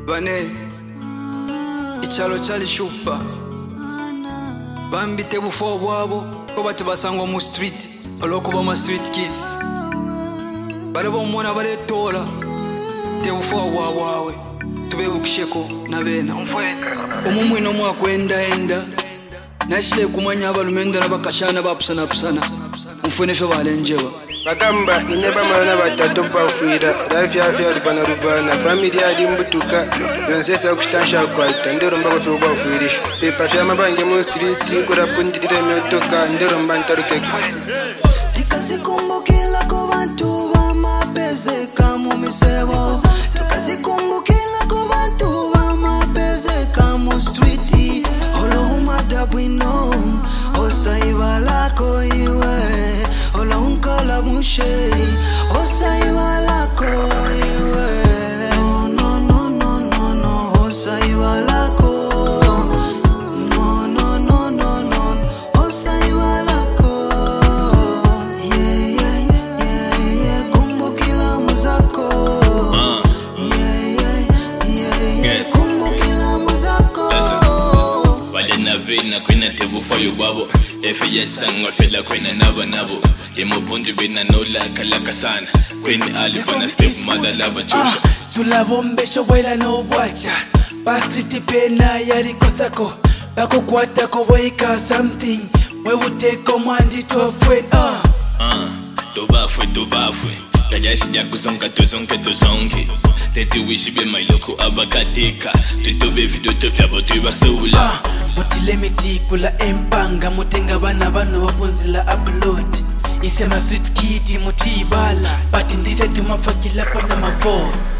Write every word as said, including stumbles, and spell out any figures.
Bane ichalo chali shupa bambite bufo bwabo ko batubasangwa mu street oloko ba ma street kids barabo mona baretola te bufo bwawe tubebukisheko nabena umumwe no mwakwenda enda nashile kumanya abalumenda nabakashana bapusana pusana mfune fe balenjeba bagamba ineba mana batatu bafuira life ya afya rubana rubana family ya limbutuka yonse fa kushtasha kwa ndero mbako fe bafuirisha pepa ya mabange mu street kura pundire myotoka ndero mbantaruke tikazikumbukila ko bantu bamapeze kama misebo tikazikumbukila ko bantu bamapeze kama street olo umada bwino osaiba lako iwe ola unkala mushe osaiba lako iwe oh, no no no no no osaiba lako no no no no no osaiba lako yeah yeah yeah yeah kumbukila muzako yeah yeah yeah yeah kumbukila muzako wale na bina kwena tebu for you babo efe yesanga fela kwena naba nabo yemobundi bina nola kalaka sana kwena alifana step mother laba chusha tulabombesho bwela no bwacha bastriti pena yari kosako bako kwata ko weka something we uteko mwandi to afraid ah ah tobafwe tobafwe gajashi yakuzonga tuzonge tuzonge tete wishi be mailoko abakatika tutobe video tofya botu basula mutilemiti kula empanga mutenga bana bano wapunzila upload isema sweet kid mutibala but ndise tumafakila pona mavo